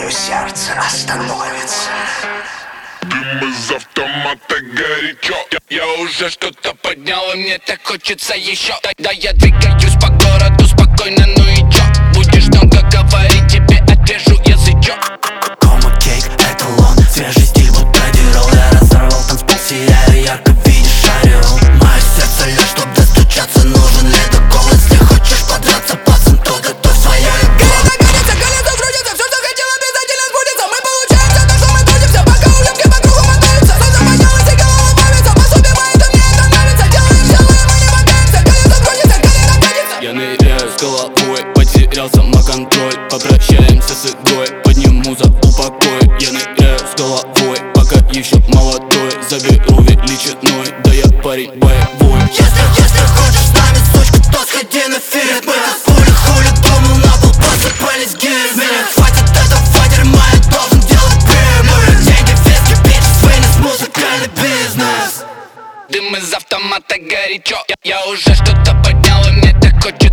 мое сердце остановится. Дым из автомата горячо. Я уже что-то поднял, и мне так хочется еще. Да я двигаюсь по городу спокойно, ну и чё? Будешь много говорить, тебе отрежу язычок. Кома кейк, эталон, свежий стиль, будто дирол. Я разорвал танцпол, сияю, ярко видишь ореол. Мое сердце лишь, чтоб достучаться, нужен ледокол. Если хочешь подраться, пацан, то готовь свое эго. Колется, крутится, все, что хотел, обязательно сбудется. Мы получаем все то, что мы трудимся, пока улыбки по кругу мотаются. Солнце поднялось и голова плавится, по супер моей это мне это нравится. Делаем все, и мы не мотаемся, колесо крутится, колено катится. Я ныряю с головой, потерял самоконтроль. Попрощаемся с игрой, подниму за упокой. Я ныряю с головой, пока еще молодой. Заберу величиной, да я парень боевой. Если хочешь с нами, сучка, то сходи на фильм. Мы как хули думал, на пол посыпались гильзы. Меня хватит этого дерьма, я должен делать прибыль. Деньги, виски, бичи, свиньи, музыкальный бизнес. Дым из автомата горячо. Я уже что-то поднял, и мне так хочется